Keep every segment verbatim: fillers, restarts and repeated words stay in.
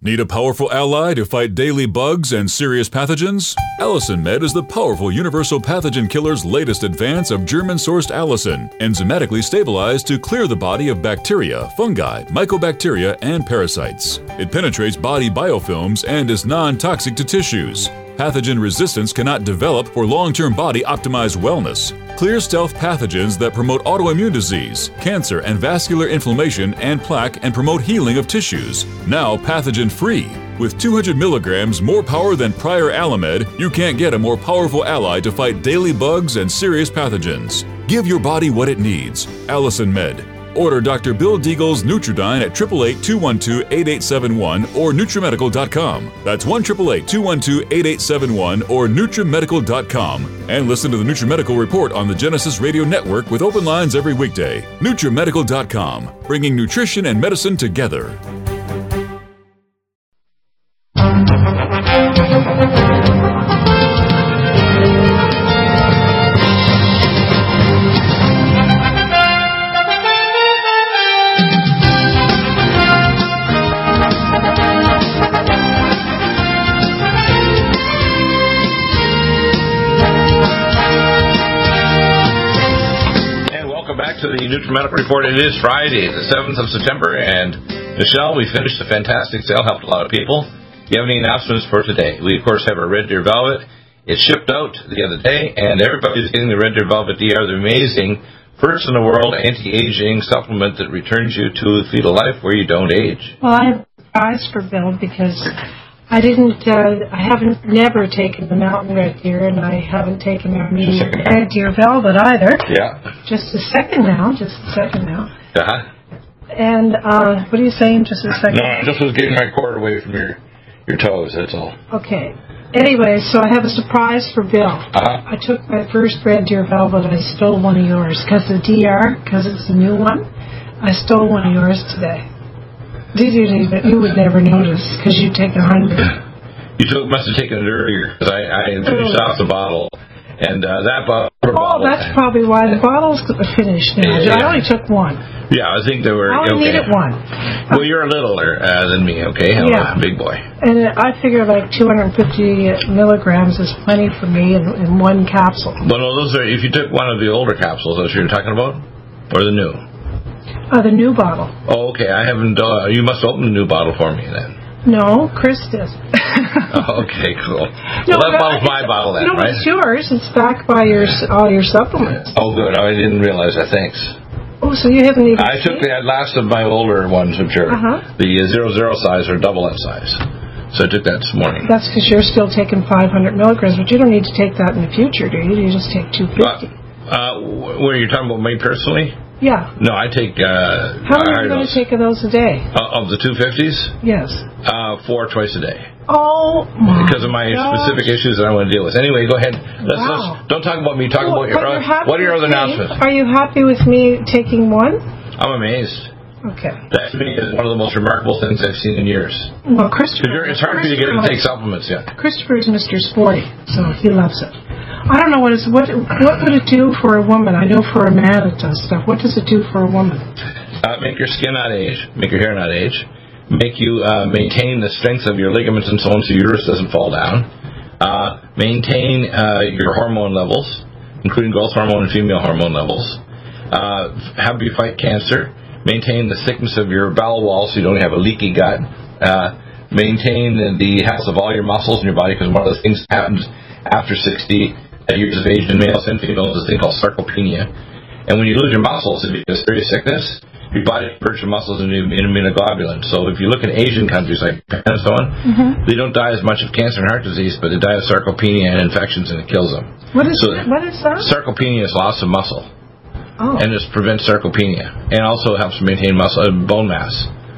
Need a powerful ally to fight daily bugs and serious pathogens? Allicin Med is the powerful universal pathogen killer's latest advance of German-sourced allicin, enzymatically stabilized to clear the body of bacteria, fungi, mycobacteria, and parasites. It penetrates body biofilms and is non-toxic to tissues. Pathogen resistance cannot develop for long-term body-optimized wellness. Clear stealth pathogens that promote autoimmune disease, cancer and vascular inflammation and plaque and promote healing of tissues. Now pathogen-free. With two hundred milligrams more power than prior Alamed, you can't get a more powerful ally to fight daily bugs and serious pathogens. Give your body what it needs. Allicin Med. Order Doctor Bill Deagle's Nutridyne at eight eight eight, two one two, eight eight seven one or Nutrimedical dot com. That's one eight eight eight, two one two, eight eight seven one or Nutrimedical dot com. And listen to the Nutrimedical Report on the Genesis Radio Network with open lines every weekday. Nutrimedical dot com, bringing nutrition and medicine together. To the Nutrimedical Report. It is Friday, the seventh of September, and Michelle, we finished a fantastic sale, helped a lot of people. Do you have any announcements for today? We, of course, have our Red Deer Velvet. It shipped out the other day, and everybody's getting the Red Deer Velvet D R, the amazing first in the world anti-aging supplement that returns you to fetal life where you don't age. Well, I have a prize for Bill because I didn't, uh, I haven't never taken the Mountain Red Deer, and I haven't taken the Red Deer Velvet either. Yeah. Just a second now, just a second now. Uh-huh. And, uh, what are you saying, just a second? No, I just was getting my cord away from your, your toes, that's all. Okay. Anyway, so I have a surprise for Bill. Uh-huh. I took my first Red Deer Velvet, and I stole one of yours, because the D R, because it's the new one, I stole one of yours today. Did you even? You would never notice because you take a hundred. You took, must have taken it earlier because I, I finished off the bottle, and uh, that bottle. Oh, that's probably why the bottle's finished now. Yeah. I only took one. Yeah, I think they were. I only okay. needed one. Well, you're a littler uh, than me, okay? I'm yeah. a big boy. And I figure like two hundred fifty milligrams is plenty for me in, in one capsule. Well, no, those are. If you took one of the older capsules, that's what you're talking about, or the new. Oh, the new bottle. Oh, okay. I haven't. Uh, you must open the new bottle for me then. No, Chris did. Oh, okay, cool. No, well, that bottle's my bottle then, no, right? No, it's yours. It's backed by your all your supplements. Oh, good. I didn't realize that. Thanks. Oh, so you haven't even. I took the last of my older ones, which are uh-huh. the zero zero size or double F size. So I took that this morning. That's because you're still taking five hundred milligrams, but you don't need to take that in the future, do you? You just take two fifty. Uh, uh, where you're talking about me personally? Yeah. No, I take... Uh, How many are you going to take of those a day? Uh, of the two fifties? Yes. Uh, four twice a day. Oh, my Because of my gosh. specific issues that I want to deal with. Anyway, go ahead. Let's, wow. let's, don't talk about me. Talk well, about your... Uh, what are your other me? announcements? Are you happy with me taking one? I'm amazed. Okay. That to me is one of the most remarkable things I've seen in years. Well, Christopher... It's hard for you to get him to take supplements, yeah. Christopher is Mister Sporty, so he loves it. I don't know what is what what would it do for a woman? I know for a man it does stuff. What does it do for a woman? Uh, make your skin not age, make your hair not age, make you uh, maintain the strength of your ligaments and so on so your uterus doesn't fall down, uh, maintain uh, your hormone levels, including growth hormone and female hormone levels, uh, have you fight cancer, maintain the thickness of your bowel wall so you don't have a leaky gut, uh, maintain the health of all your muscles in your body because one of the things that happens after sixty years of age in males and females is a thing called sarcopenia. And when you lose your muscles, if you have serious sickness, your body converts your muscles into immunoglobulin. So if you look at Asian countries like Japan and so on, mm-hmm. they don't die as much of cancer and heart disease, but they die of sarcopenia and infections, and it kills them. What is so that? What is that? Sarcopenia is loss of muscle. Oh. And it prevents sarcopenia. And also helps maintain muscle uh, bone mass.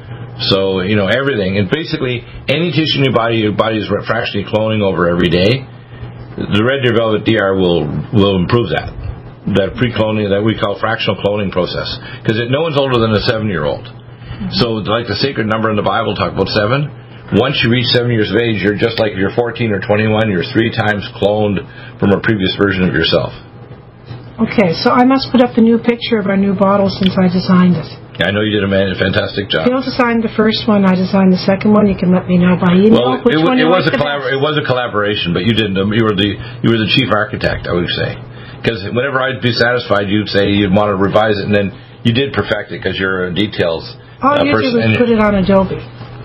So, you know, everything. And basically, any tissue in your body, your body is fractionally cloning over every day. The Red Deer Velvet D R will will improve that. That pre-cloning, that we call fractional cloning process. Because no one's older than a seven-year-old. Mm-hmm. So, like the sacred number in the Bible, talk about seven. Once you reach seven years of age, you're just like if you're fourteen or twenty-one, you're three times cloned from a previous version of yourself. Okay, so I must put up the new picture of our new bottle since I designed it. I know you did a man, a fantastic job. Bill designed the first one. I designed the second one. You can let me know by email. Well, which it, one it you was like a the collabor- best. it was a collaboration, but you didn't. Um, you were the you were the chief architect, I would say, because whenever I'd be satisfied, you'd say you'd want to revise it, and then you did perfect it because you're a details. All uh, you person. did was put it on Adobe.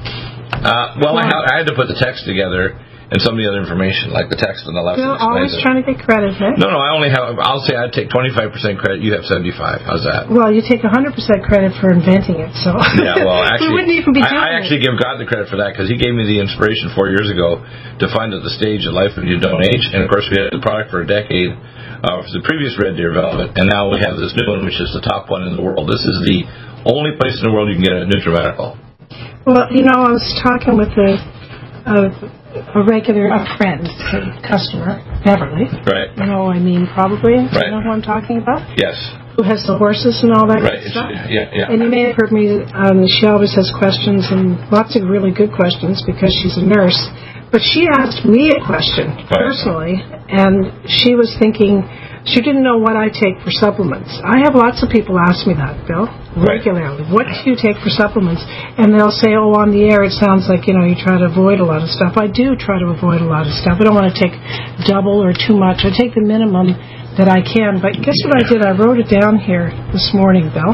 Uh, well, I, ha- I had to put the text together and some of the other information, like the text on the left. Bill always trying to get credit, eh? No, no, I only have. I'll say I'd take twenty-five percent credit. You have seventy-five. How's that? Well, you take one hundred percent credit for inventing it, so yeah. Well, actually, we wouldn't even be doing I, I actually it. give God the credit for that because He gave me the inspiration four years ago to find at the stage of life when you don't age, and of course we had the product for a decade. Uh, the previous Red Deer Velvet, and now we have this new one, which is the top one in the world. This is the only place in the world you can get a NutriMedical. Well, you know, I was talking with a, a, a regular, a friend, a customer, Beverly. Right. You know, I mean, probably. Right. You know who I'm talking about? Yes. Who has the horses and all that Right. good stuff. Yeah, yeah. And you may have heard me, um, she always has questions, and lots of really good questions because she's a nurse. But she asked me a question, right. personally, and she was thinking, she didn't know what I take for supplements. I have lots of people ask me that, Bill, regularly. Right. What do you take for supplements? And they'll say, oh, on the air it sounds like, you know, you try to avoid a lot of stuff. I do try to avoid a lot of stuff. I don't want to take double or too much. I take the minimum that I can. But guess what I did? I wrote it down here this morning, Bill,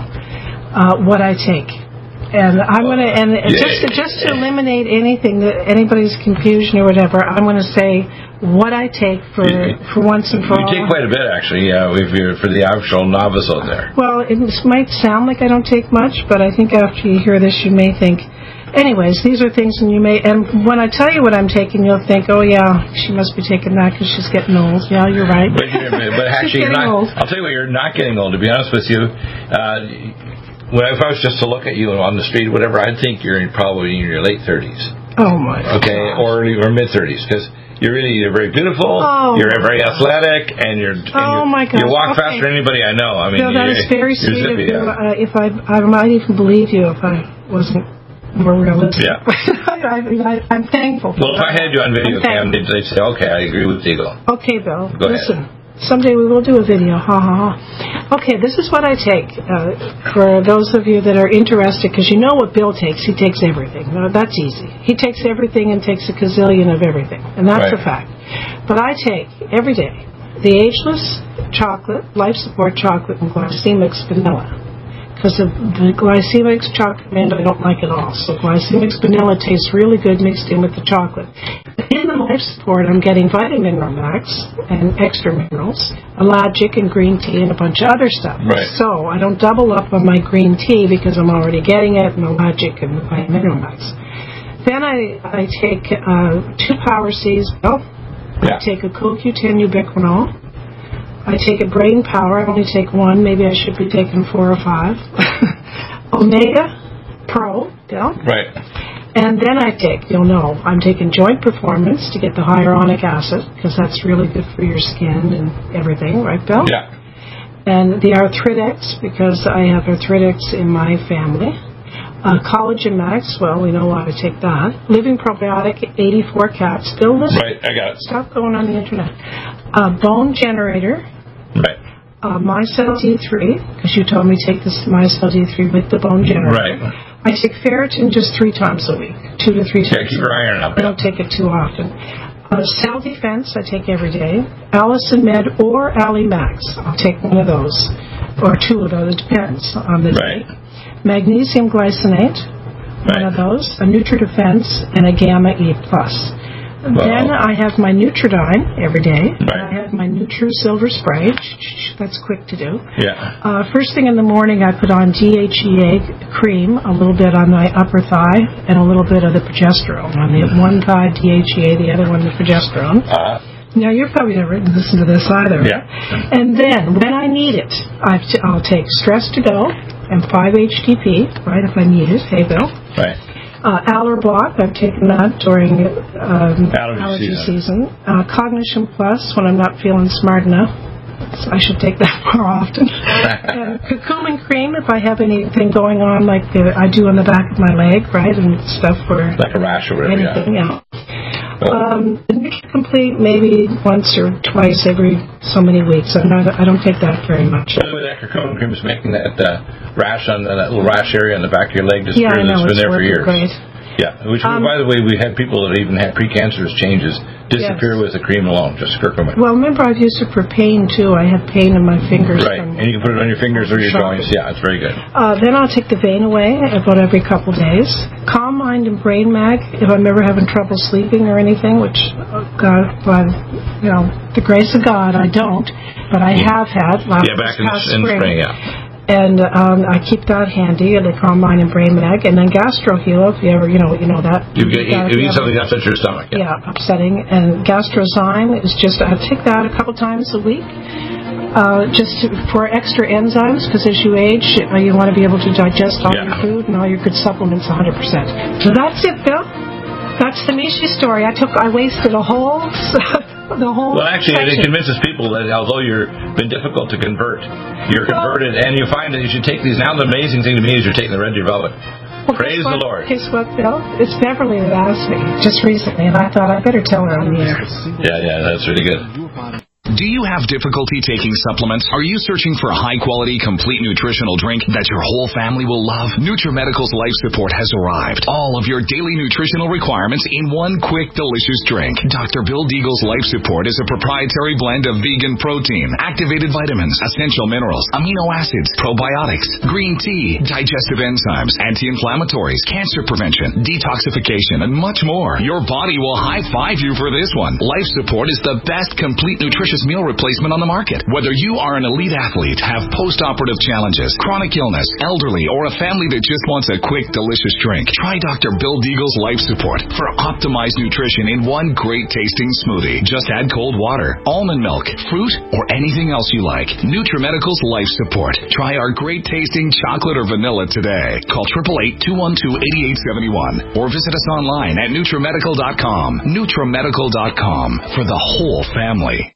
uh, what I take. And I'm going to, and yeah. just to, just to eliminate anything, that anybody's confusion or whatever, I'm going to say what I take for you, for once and for you all. You take quite a bit, actually, uh, if you're for the actual novice out there. Well, it might sound like I don't take much, but I think after you hear this, you may think, anyways, these are things, and you may, and when I tell you what I'm taking, you'll think, oh yeah, she must be taking that because she's getting old. Yeah, you're right. But, but actually, she's you're not, old. I'll tell you what, you're not getting old. To be honest with you. Uh, When if I was just to look at you on the street, or whatever, I'd think you're in probably in your late thirties. Oh my! Okay, gosh. or or mid thirties, because you're really you're very beautiful. Oh, you're very athletic, and you're. And oh you're, my God! You walk okay. faster than anybody I know. I mean, no, that is very sweet of you. Uh, if I, I might even believe you if I wasn't more realistic. Yeah. I, I, I'm thankful. Well, if I had you on video cam, they'd say, "Okay, I agree with Eagle." Okay, Bill. Go Listen. ahead. Someday we will do a video. Ha ha ha. Okay, this is what I take. Uh, for those of you that are interested, because you know what Bill takes. He takes everything. No, that's easy. He takes everything and takes a gazillion of everything. And that's right. a fact. But I take, every day, the Ageless chocolate, life support chocolate, and Glycemics vanilla. Because the, the Glycemics chocolate mint I don't like at all. So Glycemics vanilla tastes really good mixed in with the chocolate. In the life support, I'm getting Vitamin Max and extra minerals, Ellagic and green tea, and a bunch of other stuff. Right. So I don't double up on my green tea because I'm already getting it, and Ellagic and Vitamin Max. Then I, I take uh, two Power Cs. Well, yeah. I take a C O Q ten ubiquinol. I take a Brain Power. I only take one. Maybe I should be taking four or five. Omega Pro, Bill. Right. And then I take, you'll know, I'm taking Joint Performance to get the hyaluronic acid, because that's really good for your skin and everything, right, Bill? Yeah. And the Arthritics, because I have arthritics in my family. Uh, Collagen Max, well, we know why to take that. Living Probiotic, eighty-four cats. Bill, listen. Right, I got it. Stop going on the internet. Uh, Bone Generator. Right. Uh, MyCell D three, because you told me to take this MyCell D three with the Bone Generator. Right. I take ferritin just three times a week, two to three Yeah, times. keep your iron up. I don't take it too often. Uh, Cell Defense, I take every day. Allison Med or Ali Max, I'll take one of those, or two of those. It depends on the right. day. Magnesium glycinate, right. one of those. A NutriDefense and a Gamma E plus. Well, then I have my Nutridyne every day. Right. I have my Nutri Silver Spray. That's quick to do. Yeah. Uh, first thing in the morning, I put on D H E A cream, a little bit on my upper thigh, and a little bit of the progesterone. On the one thigh, D H E A, the other one, the progesterone. Uh, now, you're probably never listened to this either. Yeah. And then, when I need it, I've t- I'll take Stress to Go and five H T P, right, if I need it. Hey, Bill. Right. Uh, Allerblock, I've taken that during um, allergy, allergy season. season. Uh, Cognition Plus, when I'm not feeling smart enough. So I should take that more often. And curcumin cream, if I have anything going on, like the, I do on the back of my leg, right, and stuff for like a rash or whatever. anything, yeah. yeah. Um, the Complete maybe once or twice every so many weeks. I'm not, I don't take that very much. By the way, that curcumin cream is making that uh, rash on the, that little rash area on the back of your leg disappear. Yeah, I know, it's been it's there for years. Great. Yeah, which, um, by the way, we had people that even had precancerous changes disappear yes. with the cream alone, just curcumin. Well, remember, I've used it for pain, too. I had pain in my fingers. Right, and you can put it on your fingers or your shopping. joints. Yeah, it's very good. Uh, then I'll take the vein away about every couple days. Calm Mind and Brain Mag, if I'm ever having trouble sleeping or anything, which, oh God, by, you know, the grace of God, I don't, but I have had. Last Yeah, back in the, in spring. the spring, yeah. And um, I keep that handy, and they Calm Mind and Brain Mag, and then Gastro Heal, if you ever, you know, you know that. You get you you eat something that upsets your stomach. Yeah. yeah, upsetting. And Gastrozyme is just, I take that a couple times a week, uh, just to, for extra enzymes, because as you age, uh, you want to be able to digest all Yeah. your food and all your good supplements one hundred percent. So that's it, Bill. That's the Mishi story. I took, I wasted a whole... The whole well, actually, section. it convinces people that although you've been difficult to convert, you're converted, and you find that you should take these. Now, the amazing thing to me is you're taking the red velvet. Well, Praise the what, Lord. Guess what, Bill? It's Beverly that asked me just recently, and I thought I better tell her on the air. Yeah, yeah, that's really good. Do you have difficulty taking supplements? Are you searching for a high-quality, complete nutritional drink that your whole family will love? NutriMedical's Life Support has arrived. All of your daily nutritional requirements in one quick, delicious drink. Doctor Bill Deagle's Life Support is a proprietary blend of vegan protein, activated vitamins, essential minerals, amino acids, probiotics, green tea, digestive enzymes, anti-inflammatories, cancer prevention, detoxification, and much more. Your body will high-five you for this one. Life Support is the best complete nutritious meal replacement on the market. Whether you are an elite athlete, have post-operative challenges, chronic illness, elderly, or a family that just wants a quick, delicious drink, try Doctor Bill Deagle's Life Support for optimized nutrition in one great-tasting smoothie. Just add cold water, almond milk, fruit, or anything else you like. NutriMedical's Life Support. Try our great-tasting chocolate or vanilla today. Call eight eight eight, two one two, eight eight seven one or visit us online at NutriMedical dot com. NutriMedical dot com for the whole family.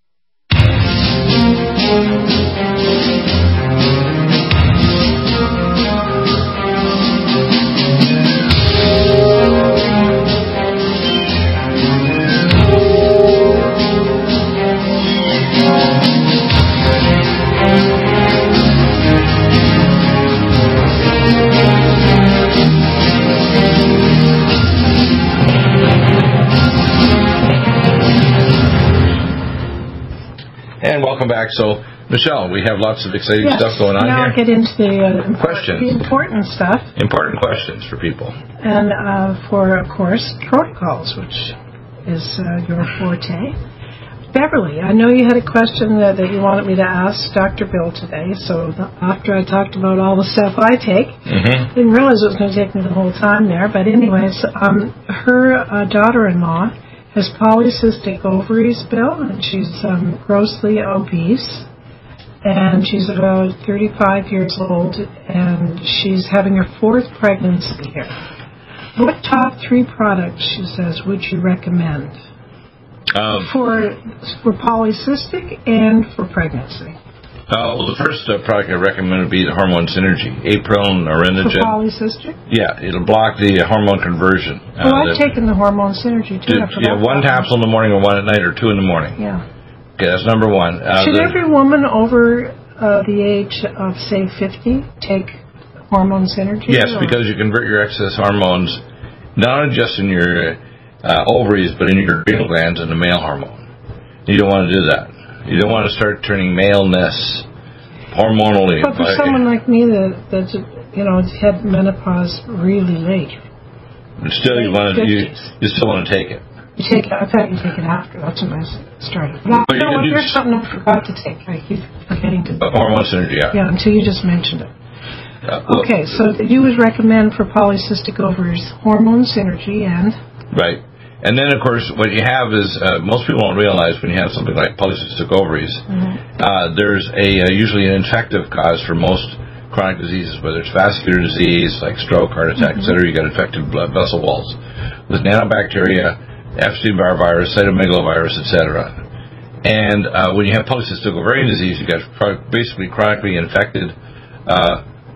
And welcome back. So, Michelle, we have lots of exciting yes. stuff going on now here. Now I'll get into the, uh, questions. the important stuff. Important questions for people. And uh, for, of course, protocols, which is uh, your forte. Beverly, I know you had a question that, that you wanted me to ask Doctor Bill today, so after I talked about all the stuff I take, mm-hmm. didn't realize it was going to take me the whole time there, but anyways, um, her uh, daughter-in-law has polycystic ovaries, Bill, and she's um, grossly obese, and she's about thirty-five years old, and she's having her fourth pregnancy here. What top three products, she says, would you recommend um, for for polycystic and for pregnancy? Uh, well, the first uh, product I recommend would be the Hormone Synergy, April and Arenogen. For polycystic? Yeah, it'll block the hormone conversion. Well, uh, I've the, taken the Hormone Synergy, too. Do, yeah, one capsule in the morning or one at night or two in the morning. Yeah. Okay, that's number one. Uh, Should the, every woman over uh, the age of, say, fifty take Hormone Synergy? Yes, or? because you convert your excess hormones, not only just in your uh, ovaries, but in your adrenal glands into male hormone. You don't want to do that. You don't want to start turning maleness hormonally. But for someone like me that that's you know had menopause really late, but still, you want to you, you still want to take it. You take it. I thought you take it after. That's when I started. But, but you know what? you There's something I forgot to take. I keep forgetting to. Uh, hormone Synergy, yeah. Yeah, until you just mentioned it. Uh, well, okay, so you would recommend for polycystic ovaries Hormone Synergy and. Right. And then, of course, what you have is, uh, most people don't realize when you have something like polycystic ovaries, mm-hmm. uh, there's a uh, usually an infective cause for most chronic diseases, whether it's vascular disease, like stroke, heart attack, mm-hmm. et cetera. You got infected blood vessel walls with nanobacteria, Epstein-Barr virus, cytomegalovirus, et cetera. And uh, when you have polycystic ovarian disease, you got basically chronically infected uh,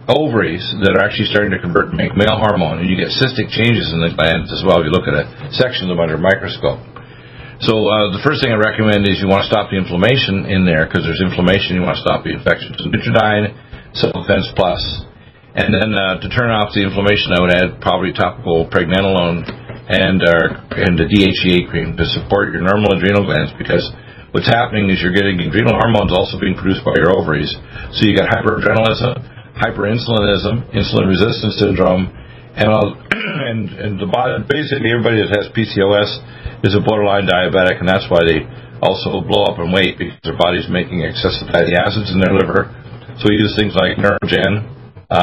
ovaries that are actually starting to convert and make male hormone, and you get cystic changes in the glands as well if you look at a section of them under a microscope. So uh, the first thing I recommend is you want to stop the inflammation in there, because there's inflammation, you want to stop the infection. So Nutridyne, Cellfence Plus, and then uh, to turn off the inflammation, I would add probably topical pregnenolone and uh, and the D H E A cream to support your normal adrenal glands, because what's happening is you're getting adrenal hormones also being produced by your ovaries. So you got hyperadrenalism, hyperinsulinism, insulin resistance syndrome, and uh, and and the body, basically everybody that has P C O S is a borderline diabetic, and that's why they also blow up in weight, because their body's making excessive fatty acids in their liver. So we use things like Neurogen, uh,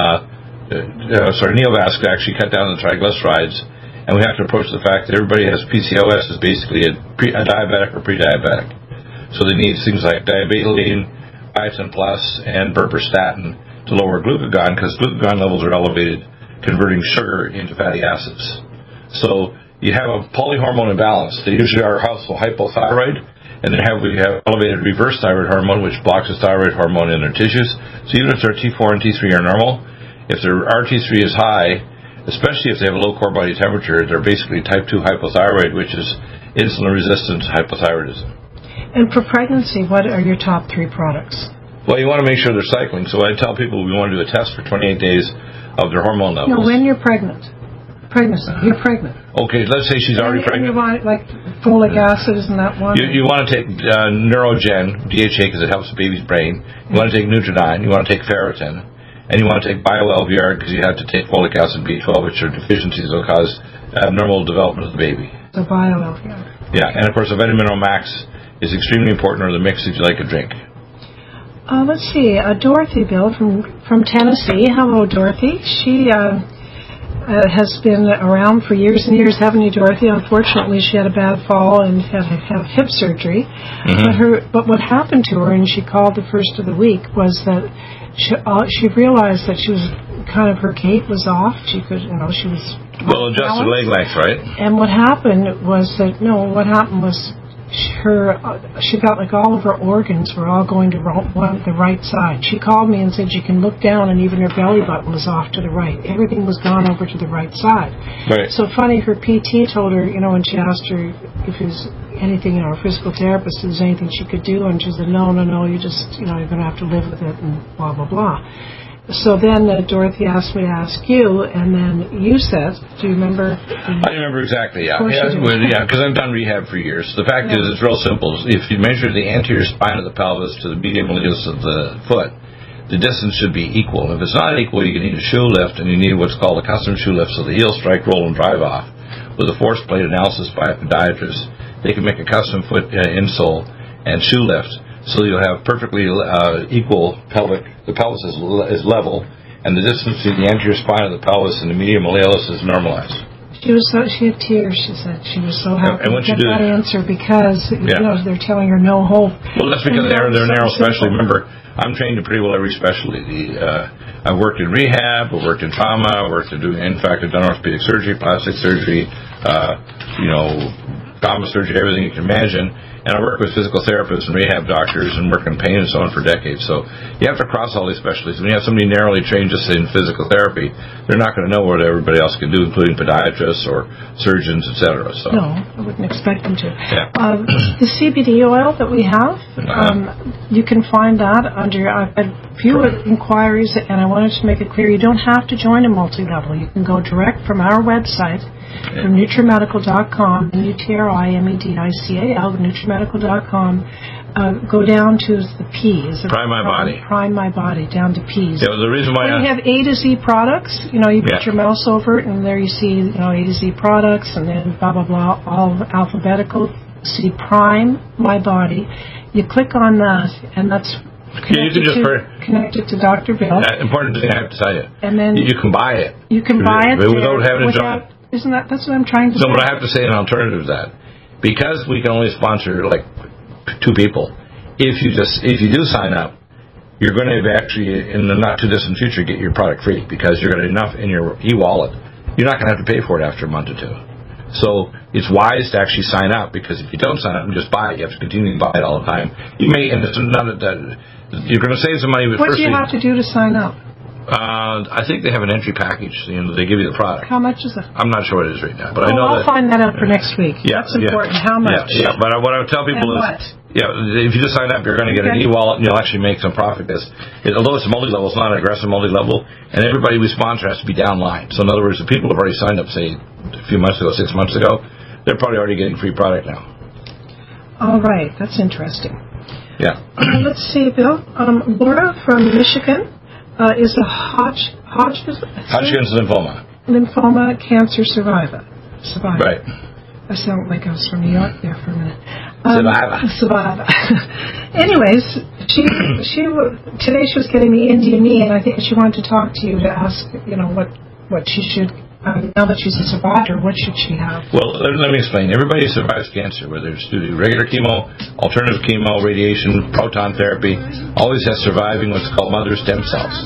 uh, sorry, Neovasc to actually cut down the triglycerides. And we have to approach the fact that everybody has P C O S is basically a, pre, a diabetic or pre-diabetic. So they need things like diabetoline, Biotin Plus, and berberstatin to lower glucagon, because glucagon levels are elevated, converting sugar into fatty acids. So you have a polyhormone imbalance. They usually are also hypothyroid, and then have we have elevated reverse thyroid hormone, which blocks the thyroid hormone in their tissues. So even if their T four and T three are normal, if their R T three is high, especially if they have a low core body temperature, they're basically type two hypothyroid, which is insulin-resistant hypothyroidism. And for pregnancy, what are your top three products? Well, you want to make sure they're cycling. So I tell people we want to do a test for twenty-eight days of their hormone levels. No, when you're pregnant. Pregnancy. You're pregnant. Okay, let's say she's already and, pregnant. And you want, like, folic acid, isn't that one? You, you want to take uh, Neurogen, D H A, because it helps the baby's brain. You want to take Nutridyne. You want to take Ferritin. And you want to take BioL V R, because you have to take folic acid B twelve, which are deficiencies that will cause abnormal development of the baby. So BioL V R. Yeah, and of course, a Vitamin Mineral Max is extremely important, or the mix that you like to drink. Uh, let's see, uh, Dorothy, Bill, from, from Tennessee. Hello, Dorothy. She uh, uh, has been around for years and years, haven't you, Dorothy? Unfortunately, she had a bad fall and had to have hip surgery. Mm-hmm. But, her, but what happened to her, and she called the first of the week, was that she, uh, she realized that she was kind of, her gait was off. She could, you know, she was... Well, adjusted leg length, right? And what happened was that, no, what happened was her, uh, she felt like all of her organs were all going to ro- one, the right side. She called me and said she can look down and even her belly button was off to the right. Everything was gone over to the right side. Right. So funny, her P T told her, you know, when she asked her if it was anything, you know, her physical therapist, if there was anything she could do, and she said, no, no, no, you just, you know, you're going to have to live with it and blah, blah, blah. So then uh, Dorothy asked me to ask you, and then you said, do you remember? I remember exactly, yeah. Of course Yeah, you do. well, yeah, because I've done rehab for years. The fact Yeah. is, it's real simple. If you measure the anterior spine of the pelvis to the medial malleus of the foot, the distance should be equal. If it's not equal, you need a shoe lift, and you need what's called a custom shoe lift, so the heel strike, roll, and drive off. With a force plate analysis by a podiatrist, they can make a custom foot uh, insole and shoe lift, so you'll have perfectly uh, equal pelvic. The pelvis is, is level, and the distance between the anterior spine of the pelvis and the medial malleus is normalized. She was so, she had tears, she said. She was so happy and to once you get do that that- answer because, Yeah. you know, they're telling her no hope. Well, that's because And they're, they're so narrow simple. specialty. Remember, I'm trained in pretty well every specialty. Uh, I've worked in rehab, I've worked in trauma, I've worked in doing, in fact, I've done orthopedic surgery, plastic surgery, uh, you know, trauma surgery, everything you can imagine. And I work with physical therapists and rehab doctors and work in pain and so on for decades. So you have to cross all these specialties. When you have somebody narrowly trained just in physical therapy, they're not going to know what everybody else can do, including podiatrists or surgeons, et cetera. So. No, I wouldn't expect them to. Yeah. Um, the C B D oil that we have, um, you can find that under, I've had a few inquiries, and I wanted to make it clear, you don't have to join a multi-level. You can go direct from our website, from NutriMedical dot com, N U T R I M E D I C A L, NutriMedical dot com, uh, go down to the P. Is it Prime My Body. Prime My Body, down to P's. Yeah, the reason why When I... you have A to Z products, you know, you put Yeah. your mouse over it, and there you see, you know, A to Z products, and then blah, blah, blah, all alphabetical. See Prime My Body. You click on that, and that's Yeah, you can just to, per- connected to Doctor Bill. Uh, important thing I have to tell you. And then you, you can buy it. you can buy it without there having to without, join. Isn't that, that's what I'm trying to No, say. but I have to say an alternative to that. Because we can only sponsor like two people, if you just if you do sign up, you're going to actually, in the not too distant future, get your product free because you're going to enough in your e-wallet. You're not going to have to pay for it after a month or two. So it's wise to actually sign up, because if you don't sign up and just buy it, you have to continue to buy it all the time. You may, and it's not that you're going to save some money. But What do firstly, you have to do to sign up? Uh, I think they have an entry package. You know, they give you the product. How much is it? I'm not sure what it is right now, but well, I know I'll that. I'll find that out for next week. Yeah, that's important. Yeah. How much? Yeah, yeah. But what I would tell people and is, what? yeah, if you just sign up, you're going to get okay. an e-wallet, and you'll actually make some profit. Because it, although it's a multi-level, it's not an aggressive multi-level, and everybody we sponsor has to be downline. So in other words, the people who have already signed up, say a few months ago, six months ago, they're probably already getting free product now. All right, that's interesting. Yeah. Uh, let's see, Bill. Um, Laura from Michigan uh, is a Hodge, Hodgkin's, Hodgkin's lymphoma. lymphoma cancer survivor. survivor. Right. I sound like I was from New York there for a minute. Um, Survivor. Survivor. Anyways, she she today she was getting the Indian knee, and I think she wanted to talk to you to ask, you know, what what she should. Uh, now that she's a survivor, what should she have? Well, let, let me explain. Everybody who survives cancer, whether it's due to regular chemo, alternative chemo, radiation, proton therapy, always has surviving what's called mother stem cells.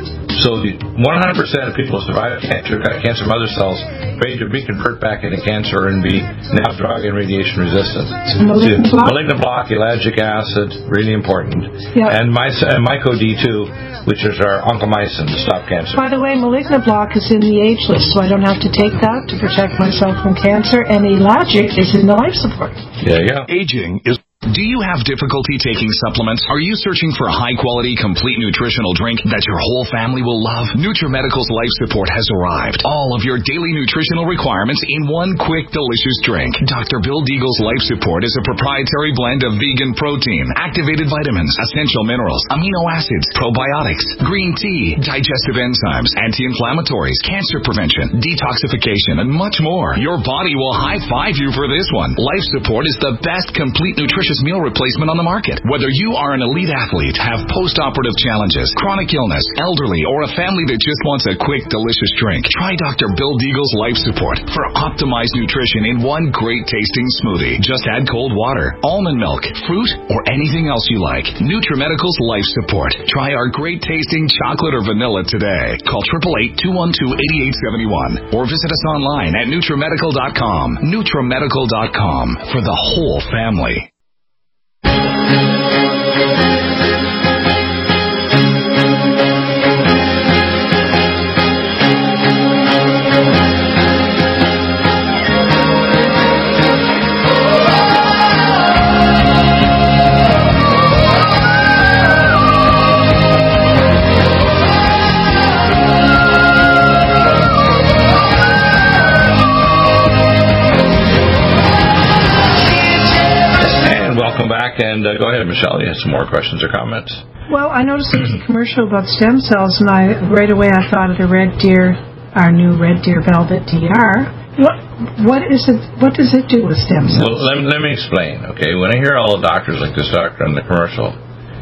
So the one hundred percent of people who survive cancer got cancer mother cells ready to reconvert back into cancer and be now drug and radiation resistant. Malignant so, block? Malignant block, ellagic acid, really important. Yeah. And my, and myco D two, which is our oncomycin to stop cancer. By the way, malignant block is in the age list, so I don't have to take that to protect myself from cancer, and ellagic is in the life support. Yeah, yeah. Aging is... Do you have difficulty taking supplements? Are you searching for a high-quality, complete nutritional drink that your whole family will love? NutriMedical's Life Support has arrived. All of your daily nutritional requirements in one quick, delicious drink. Doctor Bill Deagle's Life Support is a proprietary blend of vegan protein, activated vitamins, essential minerals, amino acids, probiotics, green tea, digestive enzymes, anti-inflammatories, cancer prevention, detoxification, and much more. Your body will high-five you for this one. Life Support is the best complete nutrition meal replacement on the market. Whether you are an elite athlete, have post-operative challenges, chronic illness, elderly, or a family that just wants a quick, delicious drink, try Doctor Bill Deagle's Life Support for optimized nutrition in one great tasting smoothie. Just add cold water, almond milk, fruit, or anything else you like. NutriMedical's Life Support. Try our great tasting chocolate or vanilla today. Call eight eight eight, two one two, eight eight seven one or visit us online at NutriMedical dot com. NutriMedical dot com for the whole family. And uh, go ahead, Michelle. You have some more questions or comments? Well, I noticed there was a commercial about stem cells, and I right away I thought of the Red Deer, our new Red Deer Velvet D R. What what is it? What does it do with stem cells? Well, let, let me explain. Okay, when I hear all the doctors like this doctor on the commercial,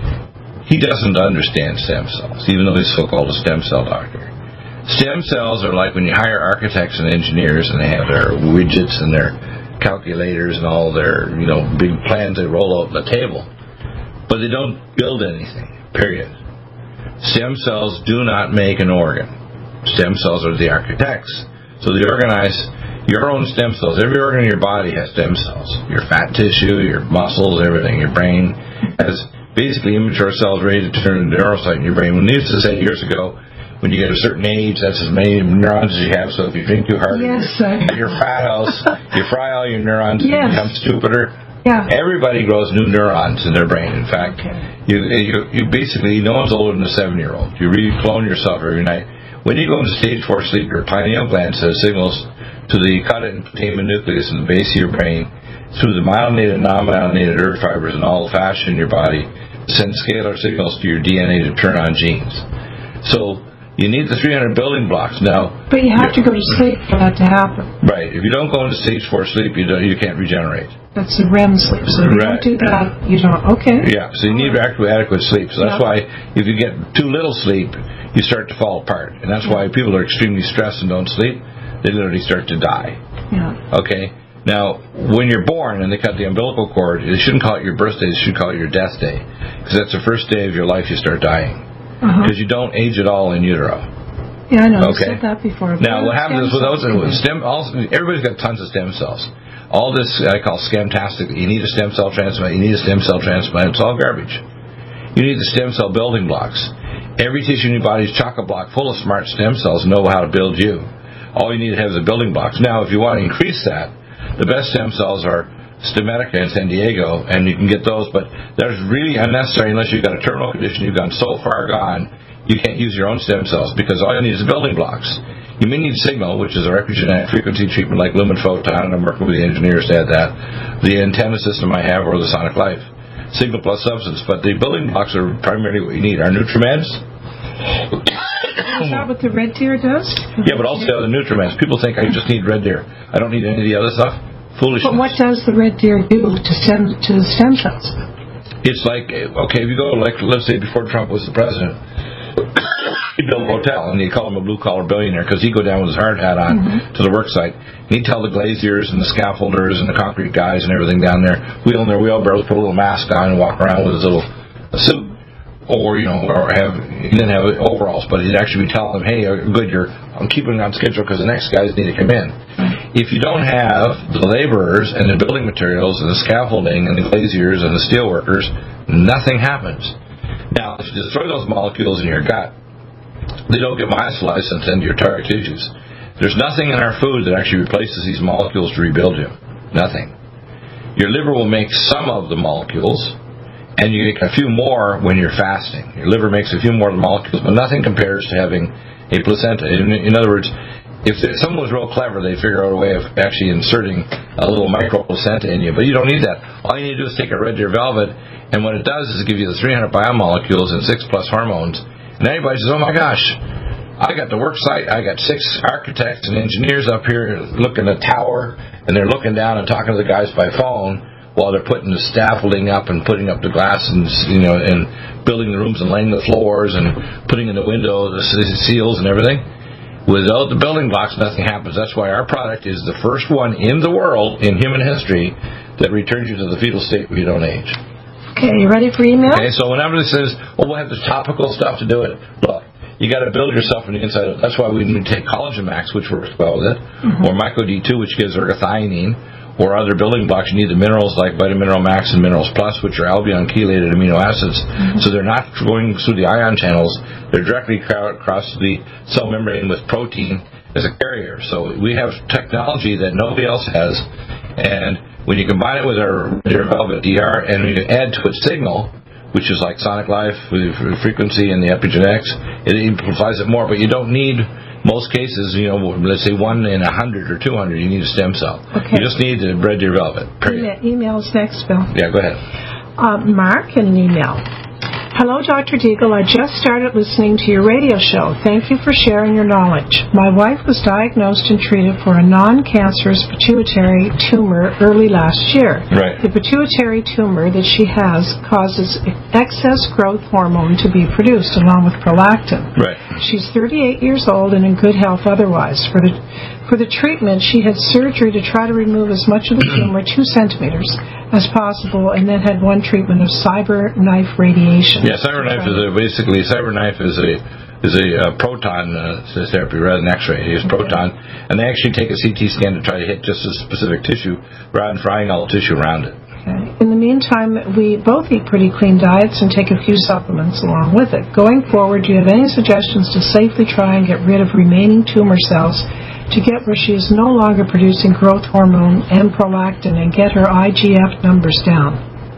he doesn't understand stem cells, even though he's so-called a stem cell doctor. Stem cells are like when you hire architects and engineers, and they have their widgets and their calculators and all their, you know, big plans they roll out on the table, but they don't build anything, period. Stem cells do not make an organ. Stem cells are the architects. So they organize your own stem cells. Every organ in your body has stem cells. Your fat tissue, your muscles, everything. Your brain has basically immature cells ready to turn into neurocyte in your brain. When they used to say years ago, when you get a certain age, that's as many neurons as you have. So if you drink too hard, yes, your fat house, you fry all your neurons, yes. and you become stupider. Yeah. Everybody grows new neurons in their brain. In fact, okay. you, you you basically, no one's older than a seven-year-old. You re-clone yourself every night. When you go into stage four sleep, your pineal gland sends signals to the cut-in putamen nucleus in the base of your brain through the myelinated and non-myelinated nerve fibers and all the fascia in your body, send scalar signals to your D N A to turn on genes. So you need the three hundred building blocks now. But you have to go to sleep for that to happen. Right. If you don't go into stage four sleep, you don't, you can't regenerate. That's the R E M sleep. So if you right. don't do that, you don't. Okay. Yeah. So you need adequate, adequate sleep. So that's yeah. why if you get too little sleep, you start to fall apart. And that's why people are extremely stressed and don't sleep. They literally start to die. Yeah. Okay. Now, when you're born and they cut the umbilical cord, they shouldn't call it your birthday. They should call it your death day. Because that's the first day of your life you start dying. Because uh-huh. you don't age at all in utero. Yeah, I know. Okay. You said that before. Now, what happens is with those stem, also, everybody's got tons of stem cells. All this I call scamtastic. You need a stem cell transplant. You need a stem cell transplant. It's all garbage. You need the stem cell building blocks. Every tissue in your body is chock-a-block full of smart stem cells know how to build you. All you need to have is the building blocks. Now, if you want to increase that, the best stem cells are Stemedica in San Diego, and you can get those, but that's really unnecessary unless you've got a terminal condition. You've gone so far gone, you can't use your own stem cells because all you need is the building blocks. You may need signal, which is a epigenetic frequency treatment like Lumen Photon, and I'm working with the engineers to add that, the antenna system I have, or the Sonic Life. Signal plus substance, but the building blocks are primarily what you need. Our Nutrimeds. Is that what the Red Deer does? Yeah, but also the other Nutrimeds. People think I just need Red Deer. I don't need any of the other stuff. Foolishness. But what does the Red Deer do to stem to the stem cells? It's like, okay, if you go, like, let's say before Trump was the president, he'd build a hotel, and he'd call him a blue-collar billionaire because he'd go down with his hard hat on mm-hmm. to the work site. And he'd tell the glaziers and the scaffolders and the concrete guys and everything down there, wheeling their wheelbarrows, put a little mask on and walk around with his little suit. Or, you know, or have, he didn't have overalls, but he'd actually be telling them, hey, good, you're, I'm keeping it on schedule because the next guys need to come in. If you don't have the laborers and the building materials and the scaffolding and the glaziers and the steel workers, nothing happens. Now, if you destroy those molecules in your gut, they don't get myosolized into your target tissues. There's nothing in our food that actually replaces these molecules to rebuild you. Nothing. Your liver will make some of the molecules, and you get a few more when you're fasting. Your liver makes a few more of the molecules, but nothing compares to having a placenta. In, in other words, if someone was real clever, they'd figure out a way of actually inserting a little micro placenta in you. But you don't need that. All you need to do is take a Red Deer Velvet, and what it does is it gives you the three hundred biomolecules and six plus hormones. And everybody says, oh my gosh, I got the work site, I got six architects and engineers up here looking at the tower, and they're looking down and talking to the guys by phone while they're putting the scaffolding up and putting up the glass and, you know, and building the rooms and laying the floors and putting in the windows, the seals and everything. Without the building blocks, nothing happens. That's why our product is the first one in the world in human history that returns you to the fetal state where you don't age. Okay, you ready for email? Okay, so whenever it says, well, we'll have this topical stuff to do it, look, you got to build yourself from the inside out. That's why we need to take Collagen Max, which works well with it, mm-hmm. or Myco D two, which gives ergothioneine, or other building blocks. You need the minerals like Vitamin Mineral Max and Minerals Plus, which are albion chelated amino acids. Mm-hmm. So they're not going through the ion channels. They're directly across the cell membrane with protein as a carrier. So we have technology that nobody else has. And when you combine it with our Velvet D R and you add to it signal, which is like Sonic Life with frequency and the epigenetics, it amplifies it more. But you don't need... Most cases, you know, let's say one in a hundred or two hundred, you need a stem cell. Okay. You just need the Red Deer Velvet. Period. Email is next, Bill. Yeah, go ahead. Uh, Mark, in an email. Hello, Doctor Deagle. I just started listening to your radio show. Thank you for sharing your knowledge. My wife was diagnosed and treated for a non-cancerous pituitary tumor early last year. Right. The pituitary tumor that she has causes excess growth hormone to be produced along with prolactin. Right. She's thirty-eight years old and in good health otherwise. For the For the treatment, she had surgery to try to remove as much of the tumor, two centimeters, as possible, and then had one treatment of CyberKnife radiation. Yeah, CyberKnife is a, basically CyberKnife is a is a uh, proton uh, therapy rather than X-ray. They use proton, and they actually take a C T scan to try to hit just a specific tissue rather than frying all the tissue around it. Okay. In the meantime, we both eat pretty clean diets and take a few supplements along with it. Going forward, do you have any suggestions to safely try and get rid of remaining tumor cells to get where she is no longer producing growth hormone and prolactin and get her I G F numbers down?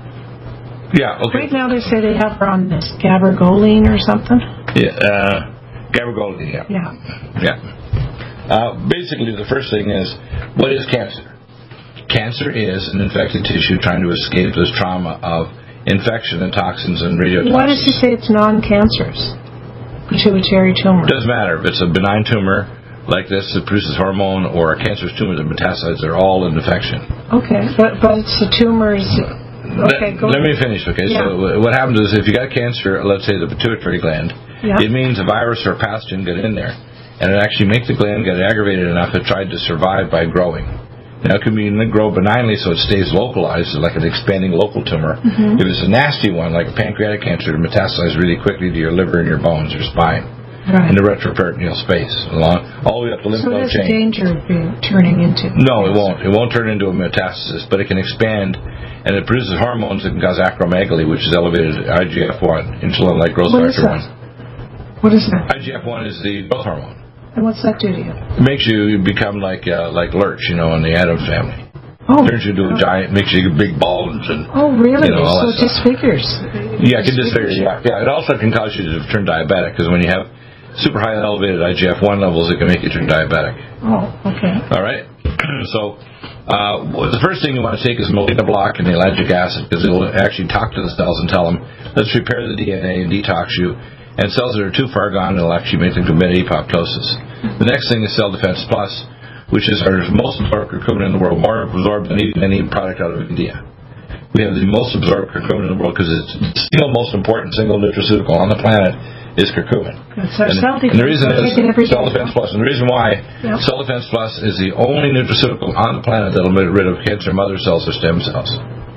Yeah, okay. Right now they say they have her on this gabagoline or something. Yeah, uh, gabagoline, yeah. Yeah. Yeah. Uh, basically, the first thing is, what is cancer? Cancer is an infected tissue trying to escape this trauma of infection and toxins and radiotoxins. Why does he say it's non-cancerous? Pituitary tumor. It doesn't matter. If it's a benign tumor like this that produces hormone or a cancerous tumor that metastasizes, they're all an infection. Okay, but but it's the tumors. Okay, let, go let ahead. me finish. Okay, yeah. So what happens is if you got cancer, let's say the pituitary gland, yeah. it means a virus or a pathogen got in there, and it actually makes the gland get aggravated enough it tried to survive by growing. Now, it can be grow benignly so it stays localized, like an expanding local tumor. Mm-hmm. If it's a nasty one, like a pancreatic cancer, it metastasizes really quickly to your liver and your bones, your spine, right. in the retroperitoneal space, along all the way up the lymph node chain. So there's a danger of being turning into... No, it won't. It won't turn into a metastasis, but it can expand, and it produces hormones that can cause acromegaly, which is elevated I G F one, insulin-like growth what factor one. What is that? I G F one is the growth hormone. And what's that do to you? It makes you become like uh, like Lurch, you know, in the Addams Family. Oh. Turns you into a giant, makes you big balls and. Oh, really? You know, all so that it disfigures. Yeah, it can disfigure. Yeah, yeah. It also can cause you to turn diabetic because when you have super high elevated I G F one levels, it can make you turn diabetic. Oh, okay. All right. So, uh, well, the first thing you want to take is Molina block and the ellagic acid because it will actually talk to the cells and tell them, let's repair the D N A and detox you. And cells that are too far gone, it'll actually make them commit apoptosis. The next thing is Cell Defense Plus, which is our most absorbed curcumin in the world, more absorbed than even any product out of India. We have the most absorbed curcumin in the world because it's the single most important single nutraceutical on the planet is curcumin. So and, cell and the reason is Cell day. Defense Plus. And the reason why yep. Cell Defense Plus is the only nutraceutical on the planet that will get rid of cancer mother cells or stem cells.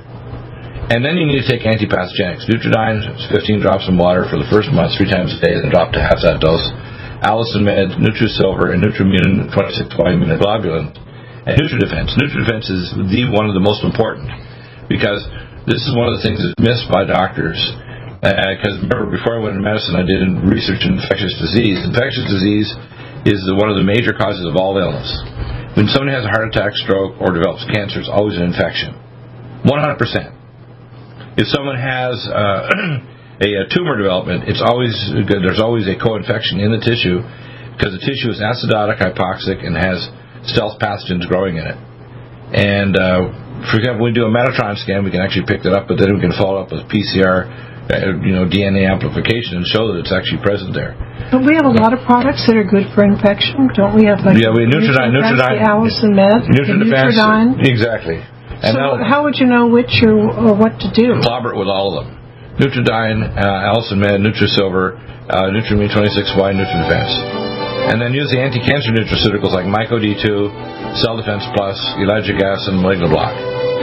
And then you need to take antipathogenics. Nutridyne, fifteen drops in water for the first month, three times a day, then drop to half that dose. Allison Med, NutriSilver, and Nutrimune, twenty-six Y immunoglobulin. And NutriDefense. NutriDefense is the one of the most important because this is one of the things that's missed by doctors. Because uh, remember, before I went into medicine, I did research in infectious disease. Infectious disease is the, one of the major causes of all illness. When somebody has a heart attack, stroke, or develops cancer, it's always an infection. one hundred percent. If someone has uh, a, a tumor development, it's always good. There's always a co-infection in the tissue because the tissue is acidotic, hypoxic, and has stealth pathogens growing in it. And uh, for example, when we do a Metatron scan, we can actually pick that up, but then we can follow up with P C R, uh, you know, D N A amplification, and show that it's actually present there. But we have a lot of products that are good for infection, don't we? Have like yeah, we Nutridyne, Nutridyne, the Allison Med, Nutridyne, exactly. And so how would you know which or, or what to do? Collaborate with all of them. Nutridyne, uh, Allison Med, NutriSilver, uh, Nutrimune twenty-six Y, NutriDefense. And then use the anti-cancer nutraceuticals like Myco D two, Cell Defense Plus, ellagic acid, and Molina block.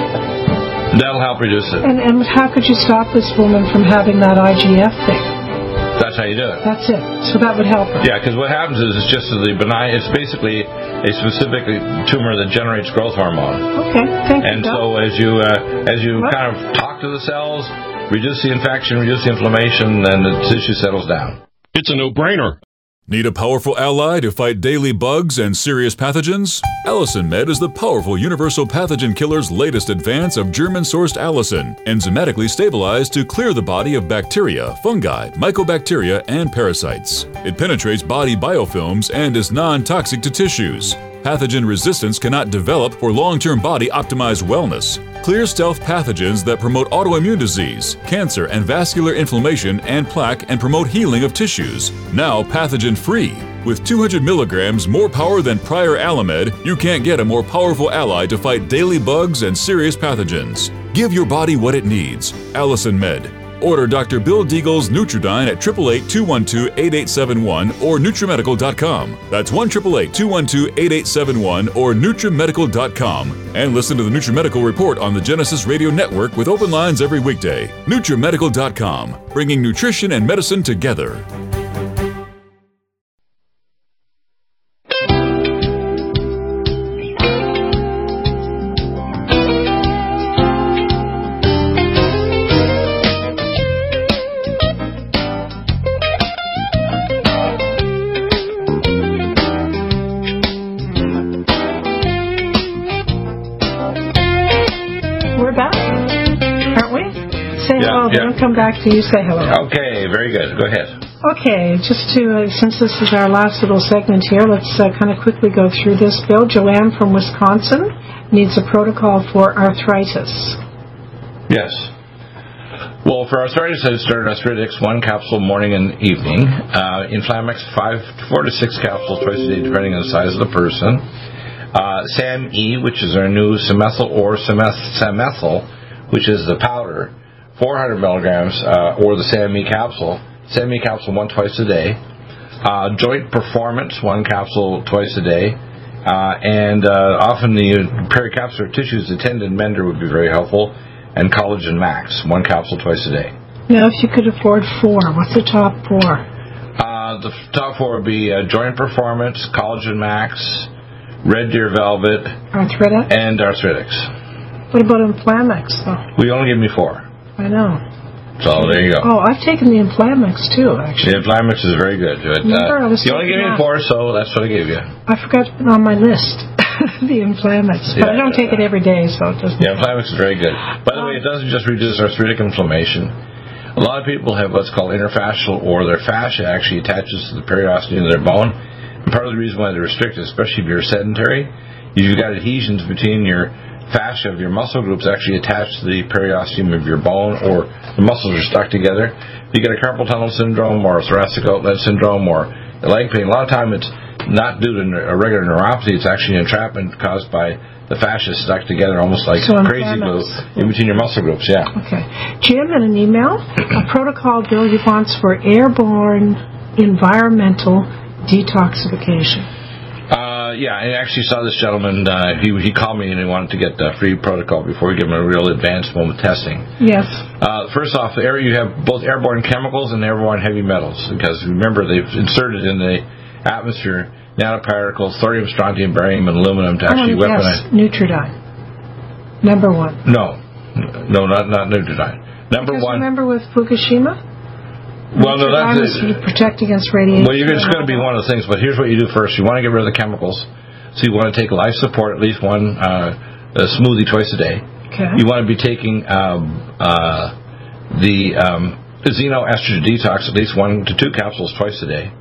That'll help reduce it. And, and how could you stop this woman from having that I G F thing? That's how you do it. That's it. So that would help her. Yeah, because what happens is it's just the benign. It's basically a specific tumor that generates growth hormone. Okay, thank you. And so as you uh, as you what? kind of talk to the cells, reduce the infection, reduce the inflammation, then the tissue settles down. It's a no-brainer. Need a powerful ally to fight daily bugs and serious pathogens? Allison Med is the powerful universal pathogen killer's latest advance of German-sourced allicin, enzymatically stabilized to clear the body of bacteria, fungi, mycobacteria, and parasites. It penetrates body biofilms and is non-toxic to tissues. Pathogen resistance cannot develop for long-term body-optimized wellness. Clear stealth pathogens that promote autoimmune disease, cancer and vascular inflammation and plaque and promote healing of tissues. Now pathogen-free. With two hundred milligrams more power than prior Alamed, you can't get a more powerful ally to fight daily bugs and serious pathogens. Give your body what it needs. Allison Med. Order Doctor Bill Deagle's Nutridyne at eight eight eight, two one two, eight eight seven one or Nutrimedical dot com. That's one eight eight eight, two one two, eight eight seven one or Nutrimedical dot com. And listen to the Nutrimedical Report on the Genesis Radio Network with open lines every weekday. Nutrimedical dot com, bringing nutrition and medicine together. Come back to you. Say hello. Okay, very good. Go ahead. Okay, just to, uh, since this is our last little segment here, let's uh, kind of quickly go through this. Bill, Joanne from Wisconsin needs a protocol for arthritis. Yes. Well, for arthritis, I started Arthritix, one capsule morning and evening. Uh, Inflamex, five, four to six capsules twice a day, depending on the size of the person. Uh, SAM-E, which is our new Samethyl or Samethyl, which is the powder. four hundred milligrams, uh, or the SAM-E capsule. SAM-E capsule one twice a day. Uh, joint Performance, one capsule twice a day. Uh, and uh, often the pericapsular tissues, the tendon mender would be very helpful. And Collagen Max, one capsule twice a day. Now, if you could afford four, what's the top four? Uh, the top four would be uh, Joint Performance, Collagen Max, Red Deer Velvet, Arthritis, and Arthritix. What about Inflamex, though? We only give me four. I know. So there you go. Oh, I've taken the Inflamix too, actually. The Inflamix is very good. But, uh, you only gave me four, so that's what I gave you. I forgot to put it on my list, the Inflamix. But yeah, I don't take it every day, so it doesn't. Yeah, Inflamix is very good. By the um, way, it doesn't just reduce arthritic inflammation. A lot of people have what's called interfascial, or their fascia actually attaches to the periosteum of their bone. And part of the reason why they're restricted, especially if you're sedentary, you've got adhesions between your fascia of your muscle groups actually attached to the periosteum of your bone, or the muscles are stuck together. You get a carpal tunnel syndrome or thoracic outlet syndrome or leg pain. A lot of time it's not due to a regular neuropathy. It's actually an entrapment caused by the fascia stuck together almost like so crazy glue in between your muscle groups. Yeah. Okay. Jim, in an email, a protocol Bill he wants for airborne environmental detoxification. Uh, yeah, I actually saw this gentleman. Uh, he he called me and he wanted to get a free protocol before we give him a real advanced one with testing. Yes. Uh, first off, air, you have both airborne chemicals and airborne heavy metals, because remember they've inserted in the atmosphere nanoparticles, thorium, strontium, barium, and aluminum to actually oh, weaponize. Yes, Nutridyne. Number one. No, no, not not Nutridyne. Number because one. Remember with Fukushima? Well, no, that's to protect against radiation. Well, you're, it's going to be one of the things, but here's what you do first. You want to get rid of the chemicals, so you want to take life support, at least one uh, a smoothie twice a day. Okay. You want to be taking um, uh, the um, xenoestrogen detox, at least one to two capsules twice a day.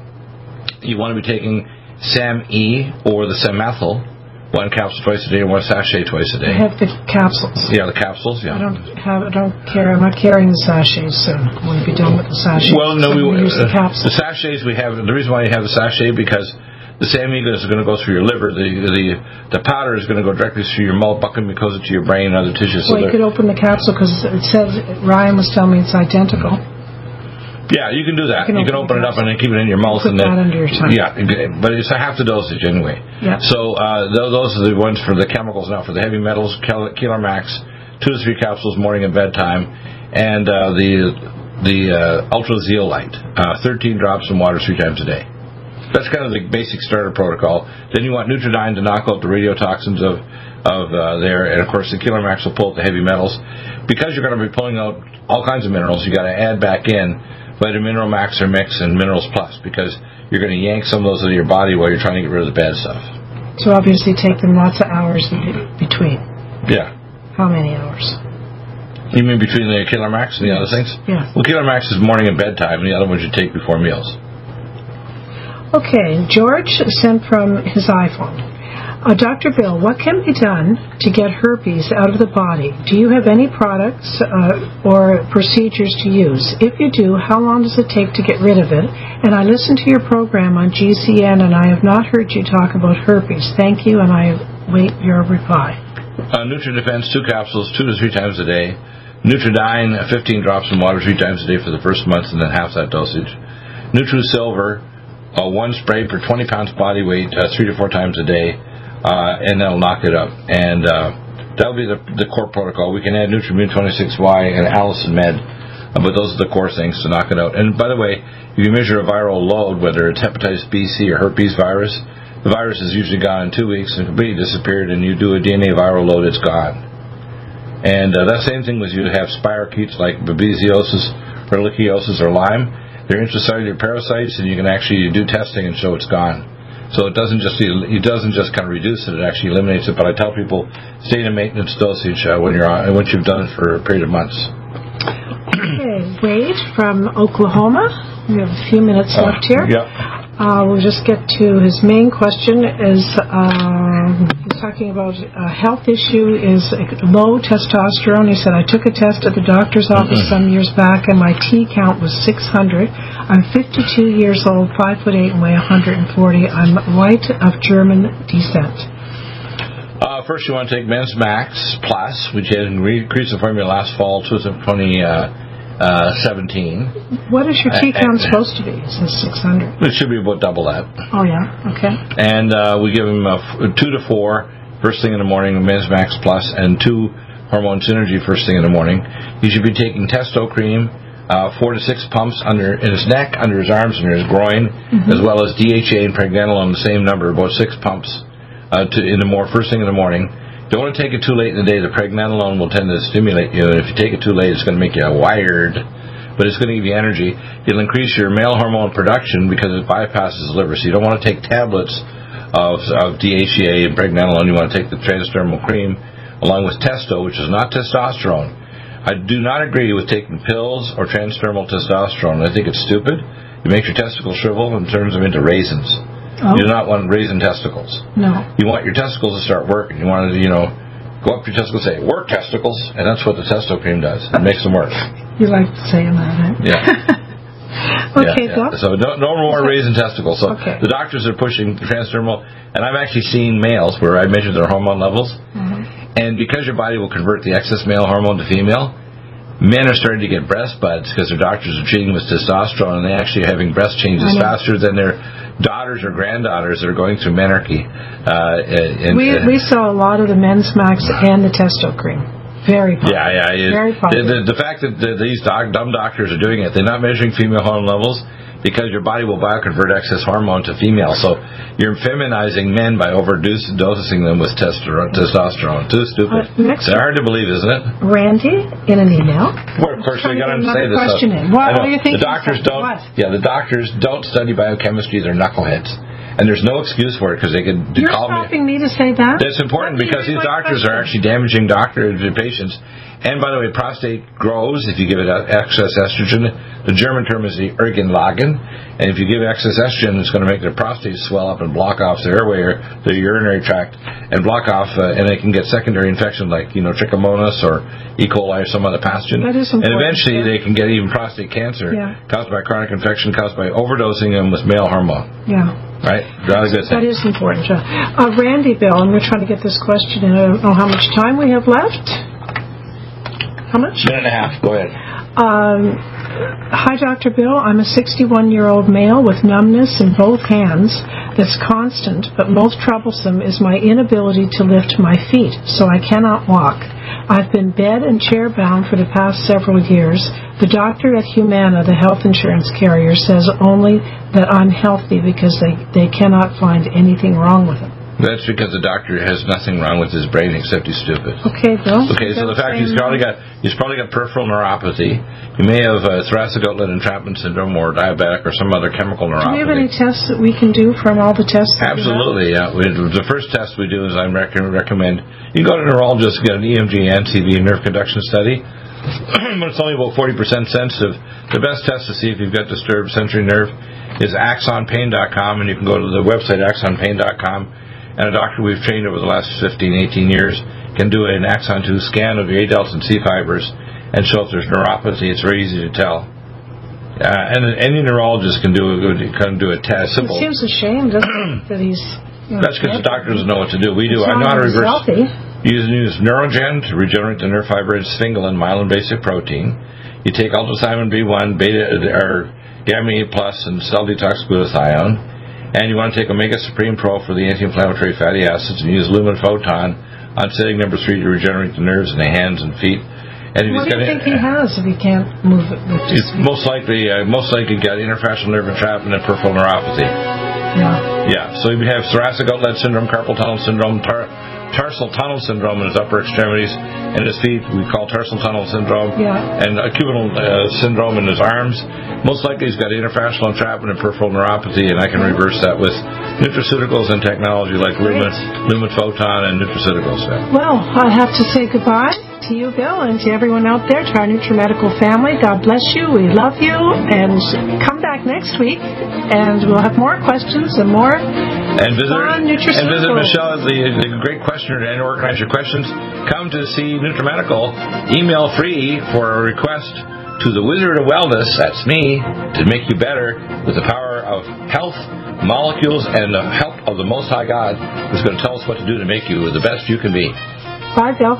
You want to be taking S A M E or the Samethyl, one capsule twice a day and one sachet twice a day. I have the capsules. Yeah, the capsules, yeah. I don't have, I don't care. I'm not carrying the sachets soon. I want to be done with the sachets. Well, no, so we use the uh, capsules. The sachets we have, the reason why you have the sachet, because the S A M E is going to go through your liver. The the the powder is going to go directly through your buccal mucosa to your brain and other tissues. Well, so you could open the capsule, because it says, Ryan was telling me it's identical. Yeah, you can do that. You can, you can open, open it up and then keep it in your mouth. Put and that then, under your tongue. Yeah, but it's a half the dosage anyway. Yeah. So uh, those are the ones for the chemicals. Now for the heavy metals, Keeler Max, two to three capsules morning and bedtime, and uh, the the uh, Ultra Zeolite, uh, thirteen drops in water three times a day. That's kind of the basic starter protocol. Then you want Nutridyne to knock out the radiotoxins of of uh, there, and of course the Keeler Max will pull out the heavy metals. Because you're going to be pulling out all kinds of minerals, you got to add back in Vitamin Mineral Max or Mix and Minerals Plus, because you're going to yank some of those out of your body while you're trying to get rid of the bad stuff. So obviously take them lots of hours in between. Yeah. How many hours? You mean between the Keeler Max and the other things? Yeah. Well, Keeler Max is morning and bedtime, and the other ones you take before meals. Okay, George sent from his iPhone. Uh, Doctor Bill, what can be done to get herpes out of the body? Do you have any products uh, or procedures to use? If you do, how long does it take to get rid of it? And I listened to your program on G C N, and I have not heard you talk about herpes. Thank you, and I wait your reply. Uh, NutriDefense, two capsules, two to three times a day. Nutridyne, fifteen drops in water three times a day for the first month, and then half that dosage. NutriSilver, uh, one spray per twenty pounds body weight, uh, three to four times a day. Uh, and that'll knock it up. And uh, that'll be the, the core protocol. We can add Nutrimune twenty-six Y and Allison Med, uh, but those are the core things to knock it out. And by the way, if you measure a viral load, whether it's hepatitis B, C, or herpes virus, the virus is usually gone in two weeks and completely disappeared, and you do a D N A viral load, it's gone. And uh, that same thing was you have spirochetes like babesiosis, ehrlichiosis, or Lyme. They're intracellular parasites, and you can actually do testing and show it's gone. So it doesn't just it doesn't just kind of reduce it; it actually eliminates it. But I tell people stay in a maintenance dosage uh, when you're on, once you've done it for a period of months. Okay, Wade from Oklahoma. We have a few minutes uh, left here. Yeah. Uh, we'll just get to his main question. Is uh, he's talking about a health issue is low testosterone. He said, I took a test at the doctor's office mm-hmm. some years back, and my T count was six hundred. I'm fifty-two years old, five foot eight, and weigh one hundred forty. I'm white of German descent. Uh, first, you want to take Men's Max Plus, which had increased the formula last fall to twenty seventeen. What is your T count supposed to be? It says six hundred. It should be about double that. Oh, yeah? Okay. And uh, we give him a f- two to four first thing in the morning, Men's Max Plus, and two Hormone Synergy first thing in the morning. He should be taking Testo Cream, uh, four to six pumps under in his neck, under his arms, under his groin, mm-hmm. as well as D H A and Pregnenolone, the same number, about six pumps uh, to, in the more first thing in the morning. Don't want to take it too late in the day. The pregnenolone will tend to stimulate you, and if you take it too late, it's going to make you wired, but it's going to give you energy. It'll increase your male hormone production because it bypasses the liver. So you don't want to take tablets of, of D H E A and pregnenolone. You want to take the transdermal cream along with testo, which is not testosterone. I do not agree with taking pills or transdermal testosterone. I think it's stupid. It makes your testicles shrivel and turns them into raisins. Oh. You do not want raisin testicles. No. You want your testicles to start working. You want to, you know, go up your testicles and say, work testicles, and that's what the testo cream does. It makes them work. You like saying that, eh? Yeah. Okay, yeah, yeah. So no, no more raisin testicles. So okay. The doctors are pushing transdermal, and I've actually seen males where I measured their hormone levels, mm-hmm. and because your body will convert the excess male hormone to female, men are starting to get breast buds because their doctors are treating with testosterone, and they actually are having breast changes faster than their daughters or granddaughters that are going through menarche. Uh, and, we uh, we saw a lot of the Men's Max and the testo cream. Very popular. Yeah, yeah. It, Very popular. The, the, the fact that the, these doc, dumb doctors are doing it, they're not measuring female hormone levels because your body will bioconvert excess hormone to female. So you're feminizing men by overdosing them with testosterone. testosterone. Too stupid. Uh, they're hard to believe, isn't it? Randy, in an email. Well, of course, we got to say this. Question in. What are you thinking? The doctors don't. What? Yeah, the doctors don't study biochemistry. They're knuckleheads. And there's no excuse for it because they could You're call me. You're stopping me to say that? That's important because these doctors question. are actually damaging doctor patients. And by the way, prostate grows if you give it excess estrogen. The German term is the Ergenlagen. And if you give excess estrogen, it's going to make their prostate swell up and block off the airway or the urinary tract and block off, uh, and they can get secondary infections like, you know, trichomonas or E. coli or some other pathogen. That is important. And eventually yeah. they can get even prostate cancer yeah. caused by chronic infection, caused by overdosing them with male hormone. Yeah. Right? That's a good thing. That is important, John. Uh, Randy, Bill, I'm going to try to get this question in. I don't know how much time we have left. How much? Minute and a half. Go ahead. Um, hi, Doctor Bill. I'm a sixty-one-year-old male with numbness in both hands that's constant, but most troublesome is my inability to lift my feet, so I cannot walk. I've been bed and chair bound for the past several years. The doctor at Humana, the health insurance carrier, says only that I'm healthy because they, they cannot find anything wrong with it. That's because the doctor has nothing wrong with his brain except he's stupid. Okay, Bill. Okay, so the fact he's probably got he's probably got peripheral neuropathy. He may have uh, thoracic outlet entrapment syndrome or diabetic or some other chemical neuropathy. Do we have any tests that we can do from all the tests? Absolutely, yeah. We, the first test we do is I rec- recommend you can go to a neurologist and get an E M G and C V nerve conduction study. But it's only about forty percent sensitive. The best test to see if you've got disturbed sensory nerve is axon pain dot com, and you can go to the website axon pain dot com. And a doctor we've trained over the last fifteen, eighteen years can do an axon two scan of your A delts and C fibers and show if there's neuropathy. It's very easy to tell. Uh, and any neurologist can do a, can do a test. Simple. It seems a shame, doesn't it, that he's... You know, that's because the doctors know what to do. We do. I know how to reverse. Healthy. You use Neurogen to regenerate the nerve fiber. It's sphingolin, myelin basic protein. You take ultrasimon B one, beta, or gamma E plus, and cell detox glutathione. And you want to take Omega Supreme Pro for the anti-inflammatory fatty acids and use Lumen Photon on setting number three to regenerate the nerves in the hands and feet. And what do you think he has if he can't move it? With just most likely, uh, most likely got interfascial nerve entrapment and peripheral neuropathy. Yeah. Yeah. So you have thoracic outlet syndrome, carpal tunnel syndrome, tar- tarsal tunnel syndrome in his upper extremities, and his feet we call tarsal tunnel syndrome, yeah. and acubital uh, syndrome in his arms. Most likely he's got interfascial entrapment and peripheral neuropathy, and I can reverse that with nutraceuticals and technology like Lumen, Lumen Photon and nutraceuticals. Well, I have to say goodbye to you, Bill, and to everyone out there, to our NutriMedical family. God bless you. We love you, and come back next week, and we'll have more questions and more and visit, fun nutraceuticals. And visit Michelle, the, the great questioner, and organize your questions. Come to see NutriMedical. Email free for a request to the Wizard of Wellness, that's me, to make you better with the power of health, molecules, and the help of the Most High God, who's going to tell us what to do to make you the best you can be. Bye, Bill.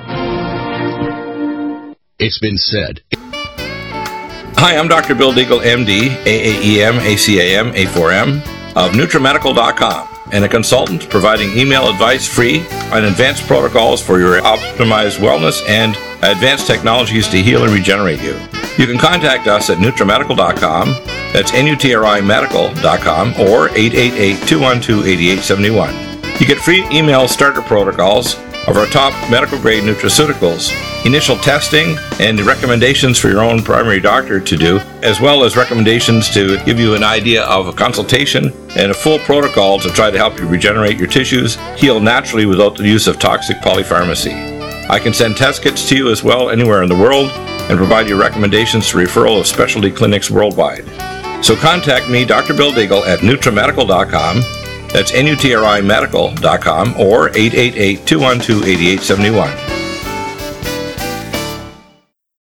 It's been said. Hi, I'm Doctor Bill Deagle, M D, A A E M, A C A M, A four M, of NutriMedical dot com, and a consultant providing email advice free on advanced protocols for your optimized wellness and advanced technologies to heal and regenerate you. You can contact us at NutriMedical dot com, that's N U T R I Medical dot com, or eight eight eight, two one two, eight eight seven one. You get free email starter protocols of our top medical-grade nutraceuticals, initial testing, and recommendations for your own primary doctor to do, as well as recommendations to give you an idea of a consultation and a full protocol to try to help you regenerate your tissues, heal naturally without the use of toxic polypharmacy. I can send test kits to you as well anywhere in the world and provide you recommendations to referral of specialty clinics worldwide. So contact me, Doctor Bill Deagle, at NutriMedical dot com. That's N U T R I medical dot com or eight eight eight, two one two, eight eight seven one.